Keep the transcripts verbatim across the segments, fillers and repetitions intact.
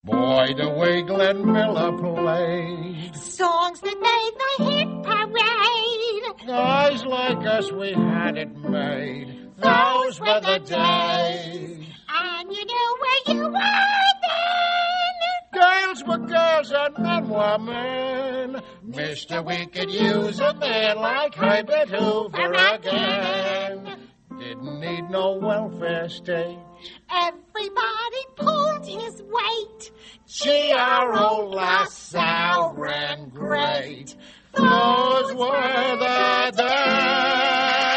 Boy, the way Glenn Miller played. Songs that made the hit parade. Guys like us, we had it made. Those were the days. And you knew where you were then. Girls were girls and men were men. Mister, we could use a man like Herbert Hoover again. Didn't need no welfare state. Everybody pulled his weight. Gee, our old LaSalle ran great. Those were the days.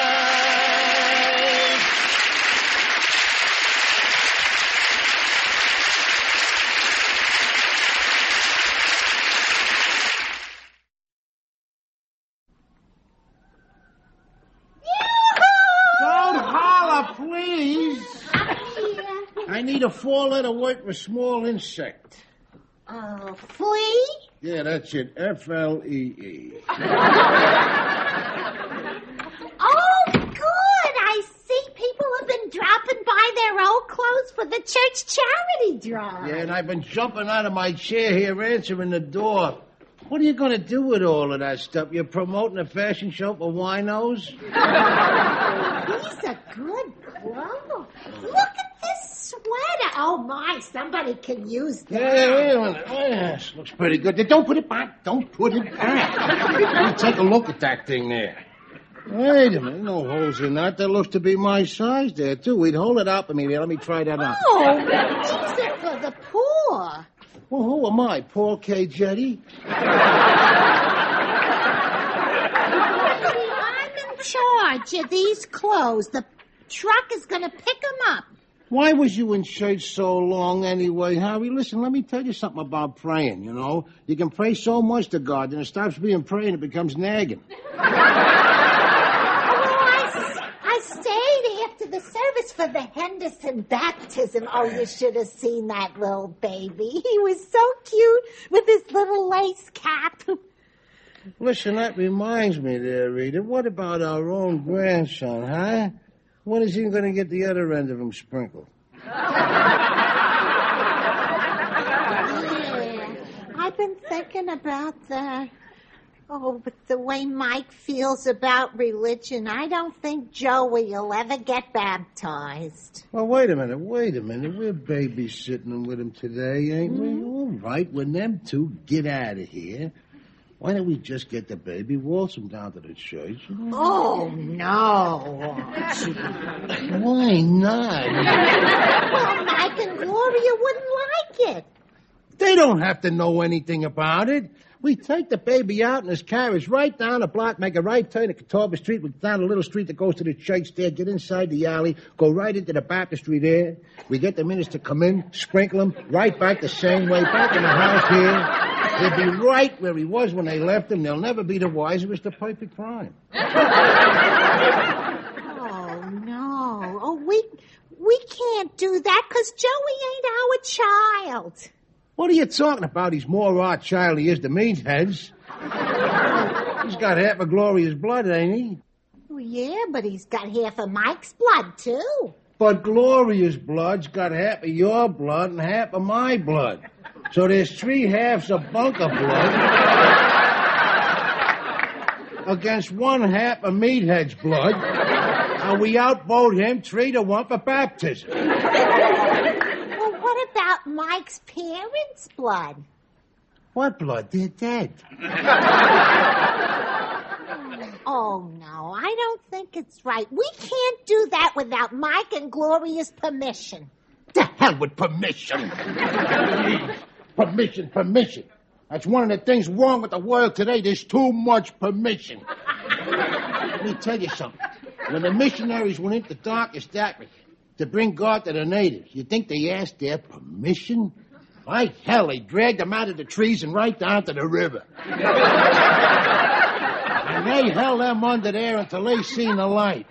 Don't holler, please. I need a four-letter word for small insect. Uh, flea? Yeah, that's it. F L E E. Oh, good. I see people have been dropping by their old clothes for the church charity drive. Yeah, and I've been jumping out of my chair here answering the door. What are you going to do with all of that stuff? You're promoting a fashion show for winos? These are good clothes. Look at this sweater. Oh, my, somebody can use that. Yeah, wait a minute. Yes, looks pretty good. Don't put it back. Don't put it back. Let me take a look at that thing there. Wait a minute. No holes in that. That looks to be my size there, too. We'd hold it up. I mean, let me try that out. Oh, these are for the poor. Well, who am I, Paul K. Jetty? I'm in charge of these clothes. The truck is going to pick them up. Why was you in church so long anyway, Harry? Listen, let me tell you something about praying, you know. You can pray so much to God, and it stops being praying, it becomes nagging. I stayed after the service for the Henderson baptism. Oh, you should have seen that little baby. He was so cute with his little lace cap. Listen, that reminds me there, Rita. What about our own grandson, huh? When is he going to get the other end of him sprinkled? Yeah, I've been thinking about that. Oh, but the way Mike feels about religion, I don't think Joey will ever get baptized. Well, wait a minute, wait a minute. We're babysitting with him today, ain't mm-hmm. we? All right, when them two get out of here, why don't we just get the baby, waltz him down to the church? Oh, no. Why not? Well, Mike and Gloria wouldn't like it. They don't have to know anything about it. We take the baby out in his carriage right down the block, make a right turn at Catawba Street, down a little street that goes to the church there, get inside the alley, go right into the baptistry there. We get the minister come in, sprinkle him, right back the same way, back in the house here. He'll be right where he was when they left him. They'll never be the wiser. It was the perfect crime. Oh, no. Oh, we, we can't do that because Joey ain't our child. What are you talking about? He's more our child he is the Meathead's. He's got half of Gloria's blood, ain't he? Well, yeah, but he's got half of Mike's blood, too. But Gloria's blood's got half of your blood and half of my blood. So there's three halves of bunker blood against one half of Meathead's blood. And we outvote him three to one for baptism. What about Mike's parents' blood? What blood? They're dead. Oh, no, I don't think it's right. We can't do that without Mike and Gloria's permission. The hell with permission. Permission, permission. That's one of the things wrong with the world today. There's too much permission. Let me tell you something. When the missionaries went into darkest Africa to bring God to the natives, you think they asked their permission? Like hell, they dragged them out of the trees and right down to the river. And they held them under there until they seen the light.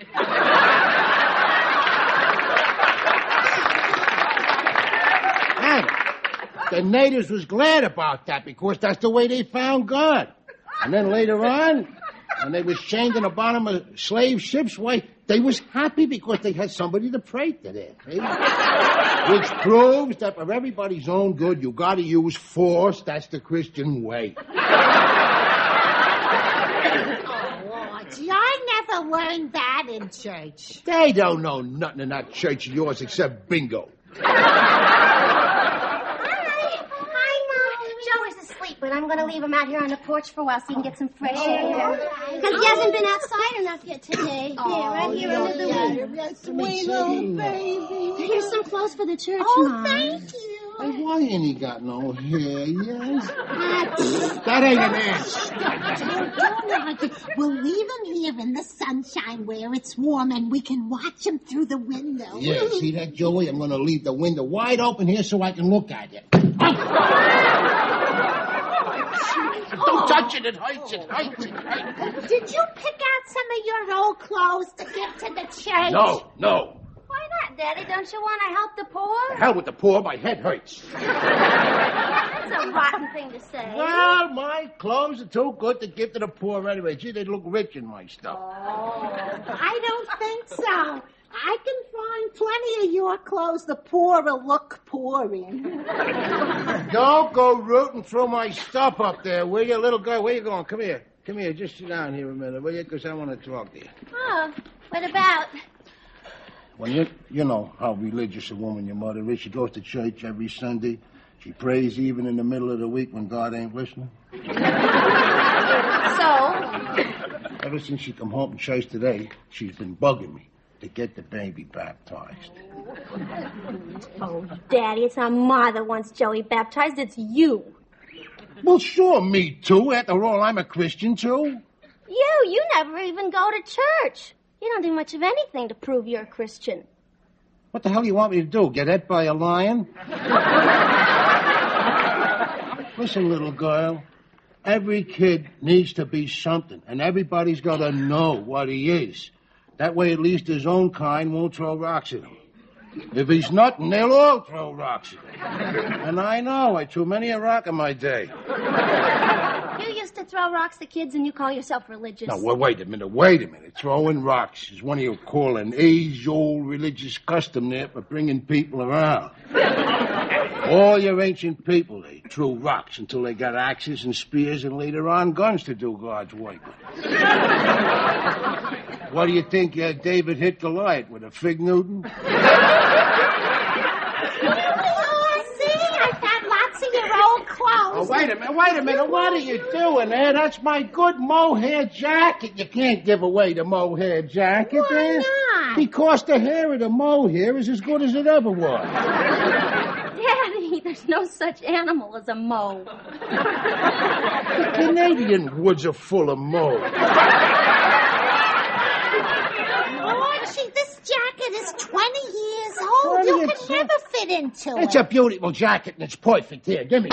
And the natives was glad about that because that's the way they found God. And then later on, when they was chained in the bottom of slave ships, why, They was happy because they had somebody to pray to there. See? Which proves that for everybody's own good, you gotta use force. That's the Christian way. Oh, Archie, I never learned that in church. They don't know nothing in that church of yours except bingo. But I'm going to leave him out here on the porch for a while so he can get some fresh air. Because he hasn't been outside enough yet today. Oh, yeah, right here yeah, under the yeah, window. yeah, sweet little baby. Here's some clothes for the church, Oh, Mom. thank you. Hey, why ain't he got no hair, yes? That ain't an answer. We'll leave him here in the sunshine where it's warm and we can watch him through the window. Yeah, see that, Joey? I'm going to leave the window wide open here so I can look at it. Don't touch it. It hurts. It hurts. It hurts. Did you pick out some of your old clothes to give to the church? No, no. Why not, Daddy? Don't you want to help the poor? The hell with the poor. My head hurts. That's a rotten thing to say. Well, my clothes are too good to give to the poor anyway. Gee, they look rich in my stuff. Oh, I don't think so. I can find plenty of your clothes the poor will look poor in. Don't go rooting through my stuff up there, will you, little girl? Where you going? Come here. Come here. Just sit down here a minute, will you? Because I want to talk to you. Oh, what about? Well, you, you know how religious a woman your mother is. She goes to church every Sunday. She prays even in the middle of the week when God ain't listening. So? Ever since she come home from church today, she's been bugging me to get the baby baptized. Oh, Daddy, it's not Ma that wants Joey baptized. It's you. Well, sure, me too. After all, I'm a Christian, too. You, you never even go to church. You don't do much of anything to prove you're a Christian. What the hell do you want me to do, get hit by a lion? Listen, little girl, every kid needs to be something, and everybody's got to know what he is. That way, at least his own kind won't throw rocks at him. If he's nothing, they'll all throw rocks at him. And I know, I threw many a rock in my day. You used to throw rocks at kids and you call yourself religious. Now, well, wait a minute, wait a minute. Throwing rocks is what you call an age-old religious custom there for bringing people around. All your ancient people, they threw rocks until they got axes and spears and later on guns to do God's work. What do you think uh, David hit Goliath with, a fig Newton? Oh, see, I found lots of your old clothes. Oh, wait a minute, wait a minute. What are you doing there? That's my good mohair jacket. You can't give away the mohair jacket. Why there. not? Because the hair of the mohair is as good as it ever was. Daddy, there's no such animal as a moe. The Canadian woods are full of moles. Archie, this jacket is twenty years old. twenty You years can never fit into it. It's a beautiful jacket, and it's perfect. Here, give me.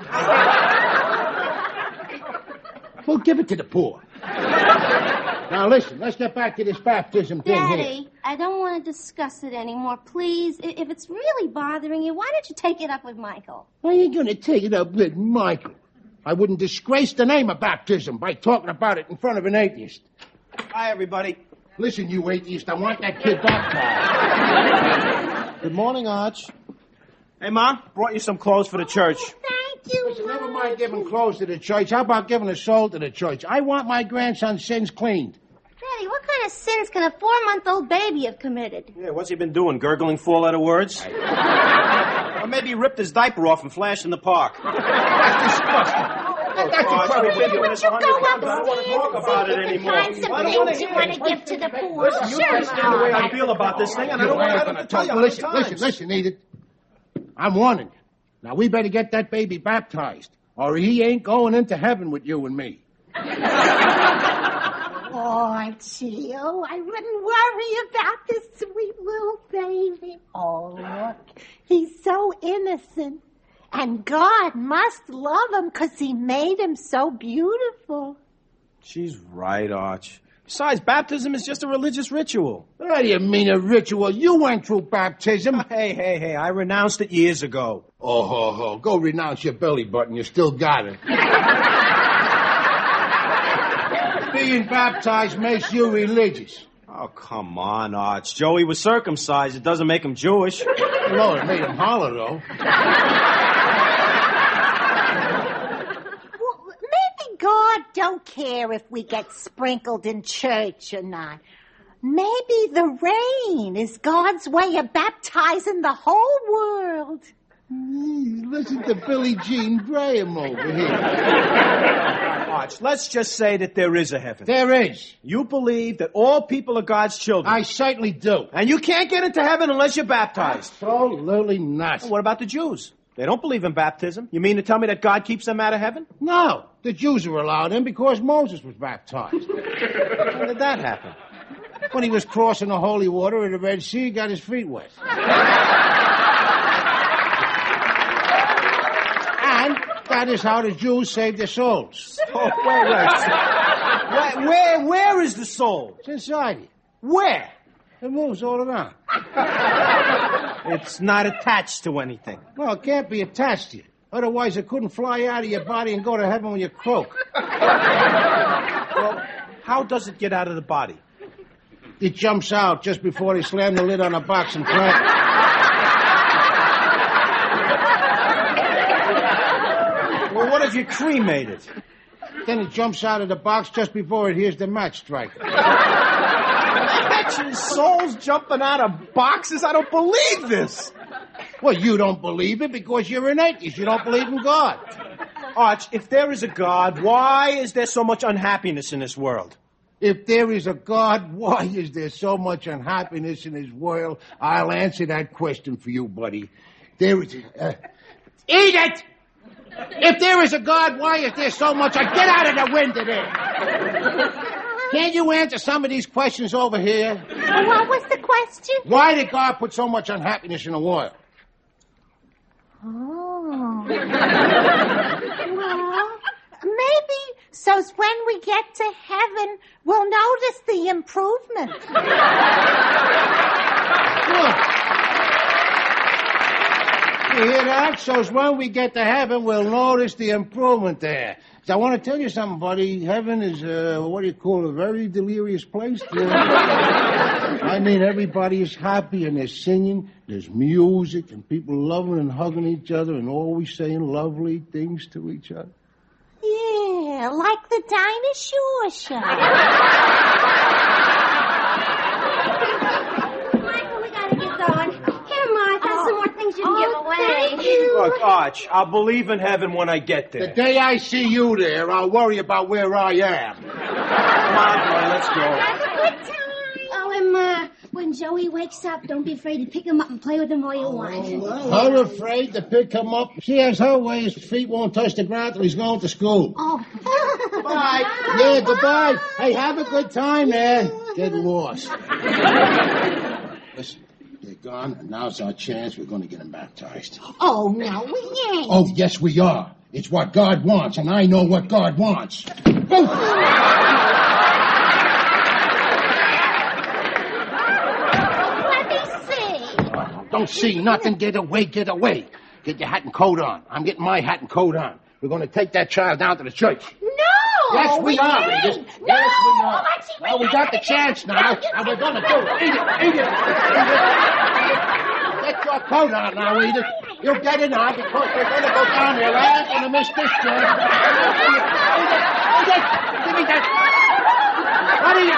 Well, give it to the poor. Now, listen, let's get back to this baptism thing here. Daddy, I don't want to discuss it anymore. Please, I- if it's really bothering you, why don't you take it up with Michael? Why are you going to take it up with Michael? I wouldn't disgrace the name of baptism by talking about it in front of an atheist. Hi, everybody. Listen, you atheist, I want that kid baptized. Good morning, Arch. Hey, Mom, brought you some clothes for the church. Thank you. Listen, never mind giving clothes to the church. How about giving a soul to the church? I want my grandson's sins cleaned. Daddy, what kind of sins can a four-month-old baby have committed? Yeah, what's he been doing? Gurgling four-letter words? Or maybe he ripped his diaper off and flashed in the park. That's disgusting. That's Oh, incredible. we've been doing this a You hundred go times. I don't want to talk about it upstairs and see if you anymore. can find some I don't want to things you hear want it. to give to the poor. Listen, you Sure, understand the way I Mom. feel about this thing, and I don't want to have to tell you how many Listen, listen, times. listen, Edith. I'm warning you. Now, we better get that baby baptized, or he ain't going into heaven with you and me. Archie, oh, I wouldn't worry about this sweet little baby. Oh, look, he's so innocent. And God must love him because he made him so beautiful. She's right, Arch. Besides, baptism is just a religious ritual. What do you mean a ritual? You went through baptism. Hey, hey, hey, I renounced it years ago. Oh, ho, ho. Go renounce your belly button. You still got it. Being baptized makes you religious. Oh, come on, Arch. Joey was circumcised. It doesn't make him Jewish. Lord, it made him holler, though. Well, maybe God don't care if we get sprinkled in church or not. Maybe the rain is God's way of baptizing the whole world. Mm, listen to Billie Jean Graham over here. Arch, let's just say that there is a heaven. There is. You believe that all people are God's children. I certainly do. And you can't get into heaven unless you're baptized. Absolutely not. What about the Jews? They don't believe in baptism. You mean to tell me that God keeps them out of heaven? No, the Jews were allowed in because Moses was baptized. When did that happen? When he was crossing the holy water in the Red Sea, he got his feet wet. And that is how the Jews saved their souls. Oh, wait, wait. Where, where, where is the soul? It's inside you. Where? It moves all around. It's not attached to anything. Well, it can't be attached to you. Otherwise, it couldn't fly out of your body and go to heaven when you croak. Well, how does it get out of the body? It jumps out just before they slam the lid on a box and crack. Well, what if you cremate it? Then it jumps out of the box just before it hears the match strike. Imagine souls jumping out of boxes? I don't believe this. Well, you don't believe it because you're an atheist. You don't believe in God. Arch, if there is a God, why is there so much unhappiness in this world? If there is a God, why is there so much unhappiness in this world? I'll answer that question for you, buddy. There is a... Uh, eat it! If there is a God, why is there so much... Uh, get out of the window there! Can't you answer some of these questions over here? What was the question? Why did God put so much unhappiness in the world? Oh. Well, maybe so's when we get to heaven, we'll notice the improvement. Look. You hear that? So's when we get to heaven, we'll notice the improvement there. So I want to tell you something, buddy. Heaven is, uh, what do you call it, a very delirious place. I mean, everybody is happy and they're singing. There's music and people loving and hugging each other and always saying lovely things to each other. Yeah, like the dinosaur show. Michael, we gotta get going. Here, Martha, some more things you can give away. Look, Arch, I'll believe in heaven when I get there. The day I see you there, I'll worry about where I am. Come on, boy, let's go. Have a good time. Oh, and uh, when Joey wakes up, don't be afraid to pick him up and play with him all you want. Her afraid to pick him up. She has her way. His feet won't touch the ground till he's going to school. Oh. Bye. Yeah, goodbye. Hey, have a good time there. Get lost. Listen, they're gone, and now's our chance. We're going to get him baptized. Oh, no, we ain't. Oh, yes, we are. It's what God wants, and I know what God wants. Go. Let me see. Don't see nothing. Get away, get away. Get your hat and coat on. I'm getting my hat and coat on. We're going to take that child down to the church. No! Yes, we, we are. ain't. Yes, No! yes, we are. Archie, Well, we got the chance now, and we're going to do it. Eat it, eat it, eat it. Get your coat on now, Edith. You get it on because we're going to go down there. I ain't going to miss this chance. Eat it, eat it. Give me that. What are you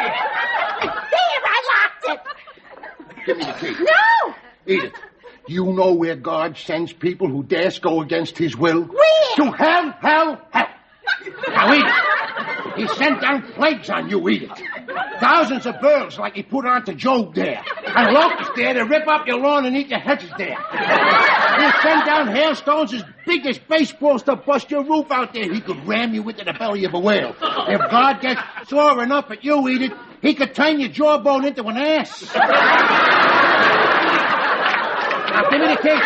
doing? There, I locked it. Give me the key. No! Edith, you know where God sends people who dare go against his will? Where? To hell, hell, hell. Now, Edith, he sent down plagues on you, Edith. Thousands of birds like he put on to Job there. And locusts there to rip up your lawn and eat your hedges there. He'll send down hailstones as big as baseballs to bust your roof out there. He could ram you into the belly of a whale. If God gets sore enough at you, Edith, he could turn your jawbone into an ass. Now, give me the key.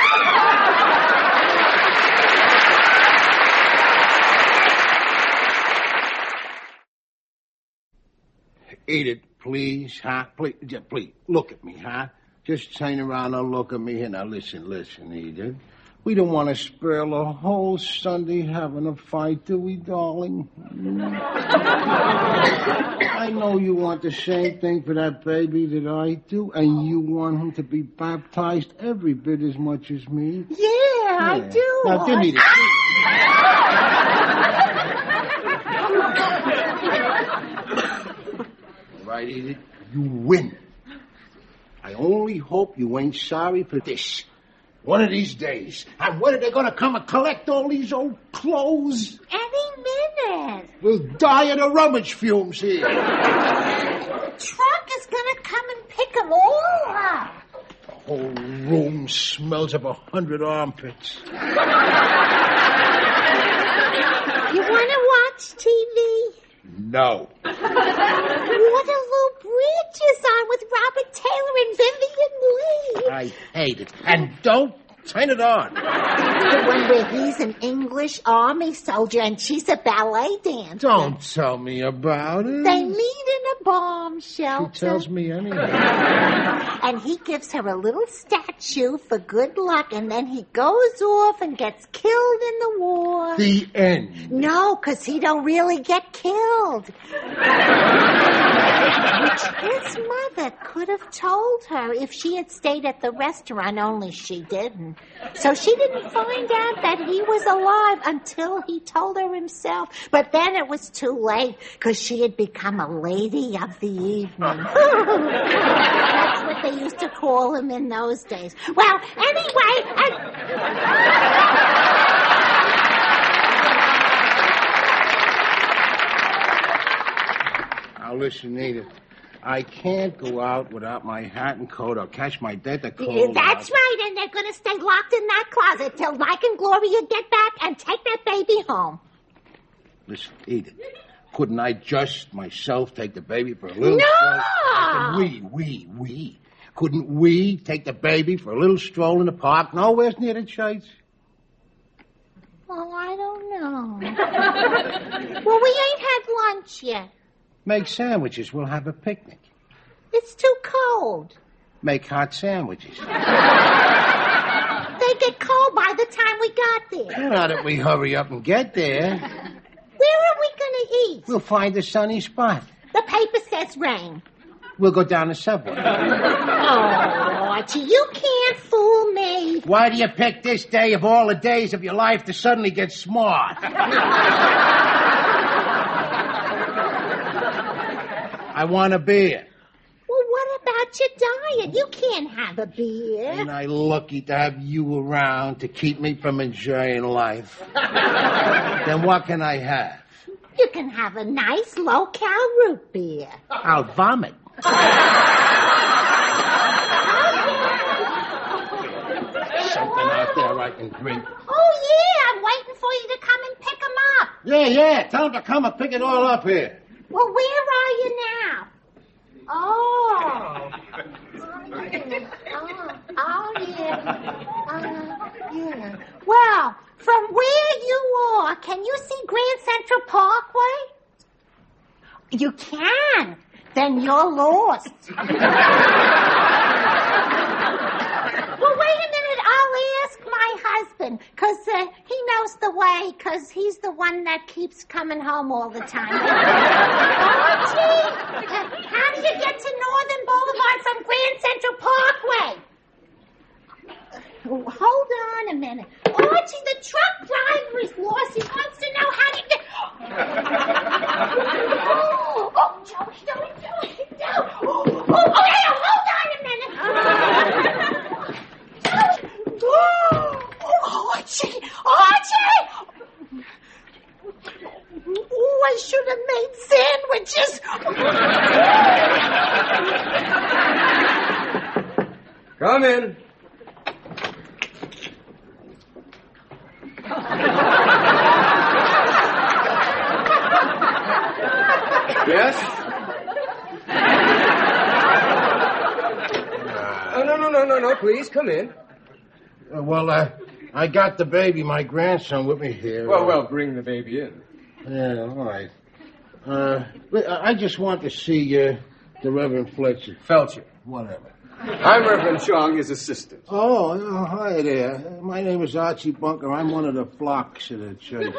Edith, please, huh? Please, just please, look at me, huh? Just turn around and look at me. And now, listen, listen, Edith. We don't want to spare the whole Sunday having a fight, do we, darling? I know you want the same thing for that baby that I do, and you want him to be baptized every bit as much as me. Yeah, yeah. I do. Now, give me the key. Right, Edith? You win. I only hope you ain't sorry for this. One of these days. And when are they going to come and collect all these old clothes? Any minute. We'll die of the rummage fumes here. The truck is going to come and pick them all up. The whole room smells of a hundred armpits. You want to watch T V? No. Waterloo Bridge is on with Robert Taylor and Vivian Lee. I hate it. And don't turn it on. The one where he's an English army soldier and she's a ballet dancer. Don't tell me about it. They meet in a bomb shelter. She tells me anyway. And he gives her a little statue for good luck, and then he goes off and gets killed in the war. The end. No, because he don't really get killed. Which his mother could have told her if she had stayed at the restaurant, only she didn't. So she didn't find out that he was alive until he told her himself. But then it was too late, because she had become a lady of the evening. That's what they used to call him in those days. Well, anyway... I... Now listen, Edith. I can't go out without my hat and coat. I'll catch my death of cold. That's right, and they're going to stay locked in that closet till Mike and Gloria get back and take that baby home. Listen, Edith, couldn't I just myself take the baby for a little No! stroll? We, we, we. Couldn't we take the baby for a little stroll in the park? Nowhere's near the church. Oh, I don't know. Well, we ain't had lunch yet. Make sandwiches. We'll have a picnic. It's too cold. Make hot sandwiches. They get cold by the time we got there. Now that we hurry up and get there, Where are we going to eat? we'll find a sunny spot. The paper says rain. We'll go down the subway. Oh, Archie, you can't fool me. Why do you pick this day of all the days of your life to suddenly get smart? I want a beer. Well, what about your diet? You can't have a beer. Ain't I lucky to have you around to keep me from enjoying life? Then what can I have? You can have a nice low-cal root beer. I'll vomit. Something out there I can drink. Oh, yeah, I'm waiting for you to come and pick them up. Yeah, yeah, tell them to come and pick it all up here. Well, where are you now? Oh. Oh, yeah. Oh, yeah. Uh, yeah. Well, from where you are, can you see Grand Central Parkway? You can. Then you're lost. Well, wait a minute. I'll ask my husband, because uh, he knows the way, because he's the one that keeps coming home all the time. Archie, uh, how do you get to Northern Boulevard from Grand Central Parkway? Oh, hold on a minute. Archie, the truck driver is lost. He wants to know how to get... oh, oh, Joey, Joey, Joey, Joey. Oh, oh, oh, hey, hold on a minute. Oh, Archie! Archie! Oh, I should have made sandwiches. Come in. Yes? Oh, no, no, no, no, no, please, come in. Uh, well, uh, I got the baby, my grandson, with me here. Well, well, bring the baby in. Yeah, all right. Uh, I just want to see uh, the Reverend Fletcher. Felcher. Whatever. I'm Reverend Chong, his assistant. Oh, oh, hi there. My name is Archie Bunker. I'm one of the flocks of the church.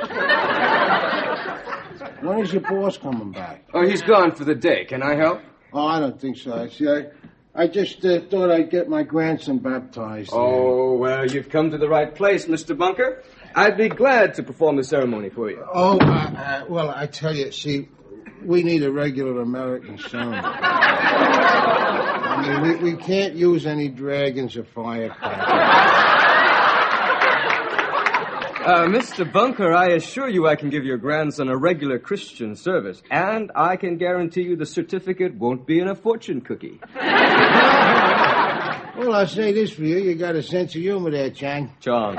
When is your boss coming back? Oh, he's gone for the day. Can I help? Oh, I don't think so. I see. I, I just uh, thought I'd get my grandson baptized. Oh, well, you've come to the right place, Mister Bunker. I'd be glad to perform the ceremony for you. Oh, uh, uh, well, I tell you, see, we need a regular American ceremony. I mean, we, we can't use any dragons or firecrackers. Uh, Mister Bunker, I assure you I can give your grandson a regular Christian service, and I can guarantee you the certificate won't be in a fortune cookie. Well, I'll say this for you. You got a sense of humor there, Chang. Chong.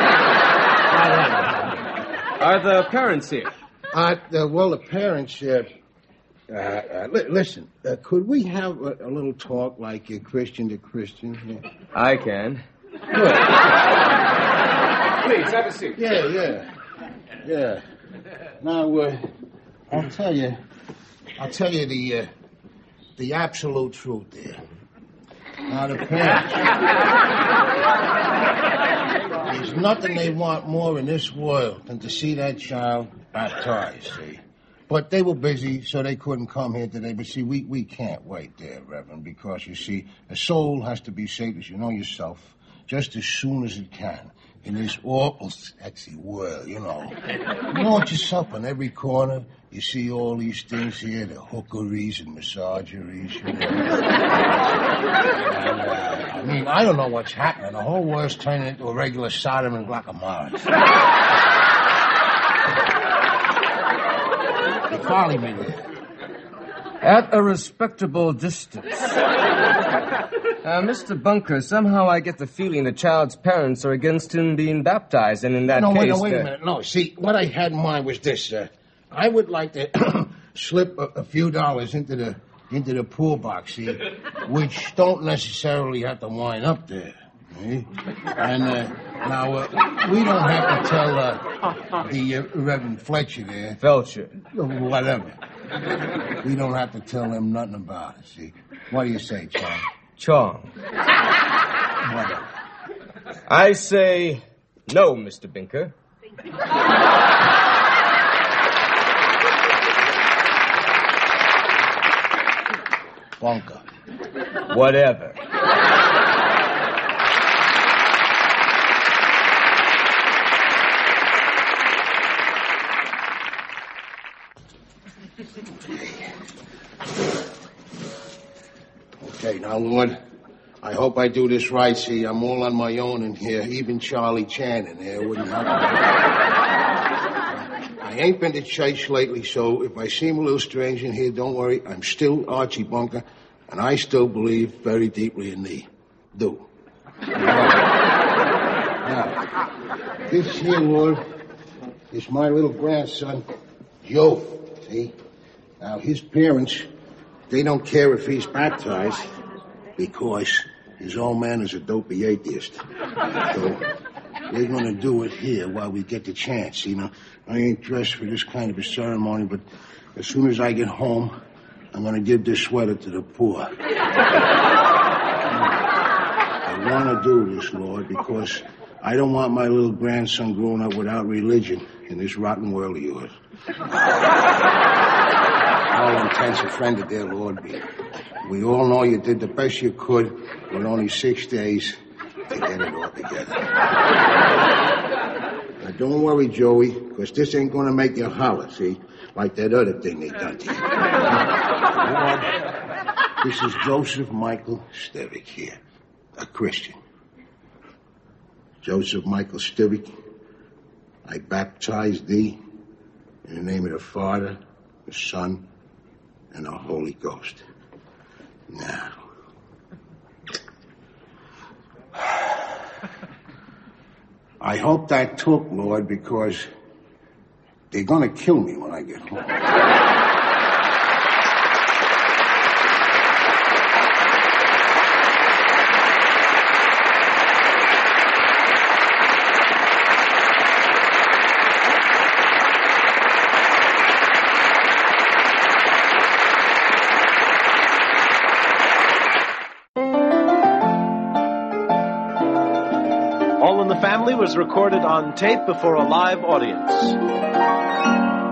Are the parents here? Uh, uh, well, the parents, uh, uh, uh, li- listen, uh, could we have a, a little talk like uh, Christian to Christian? Yeah. I can. Good. Please, have a seat. Yeah, yeah, yeah. Now, uh, I'll tell you, I'll tell you the, uh, the absolute truth there. Now, the parents, there's nothing they want more in this world than to see that child baptized, see? But they were busy, so they couldn't come here today. But see, we, we can't wait there, Reverend, because, you see, a soul has to be saved, as you know yourself, just as soon as it can. In this awful, sexy world, you know. You know it yourself, on every corner, you see all these things here, the hookeries and massageries, you know. And, uh, I mean, I don't know what's happening. The whole world's turning into a regular Sodom and Gomorrah. You follow me there? At a respectable distance. Uh, Mister Bunker, somehow I get the feeling the child's parents are against him being baptized, and in that no, case... wait, no, wait uh, a minute. No, see, what I had in mind was this, sir. I would like to slip a, a few dollars into the into the pool box, see, which don't necessarily have to wind up there. See? And uh, now, uh, we don't have to tell uh, the uh, Reverend Fletcher there. Felcher. Whatever. We don't have to tell him nothing about it, see. What do you say, Charlie? Chong. Whatever. I say no, Mister Bunker. Bunker. Whatever. Okay, now, Lord, I hope I do this right. See, I'm all on my own in here. Even Charlie Chan in here wouldn't help me. I ain't been to church lately, so if I seem a little strange in here, don't worry. I'm still Archie Bunker, and I still believe very deeply in thee. Do. Now, this here, Lord, is my little grandson, Joe. See? Now, his parents... they don't care if he's baptized because his old man is a dopey atheist. So they're going to do it here while we get the chance, you know. I ain't dressed for this kind of a ceremony, but as soon as I get home, I'm going to give this sweater to the poor. I want to do this, Lord, because I don't want my little grandson growing up without religion in this rotten world of yours. All intents are friended there, Lord. We, we all know you did the best you could with only six days to get it all together. Now, don't worry, Joey, because this ain't going to make you holler, see, like that other thing they done to you. Lord, this is Joseph Michael Stivic here, a Christian. Joseph Michael Stivic, I baptize thee in the name of the Father, the Son, and the Holy Ghost. Now, I hope that took, Lord, because they're going to kill me when I get home. was recorded on tape before a live audience.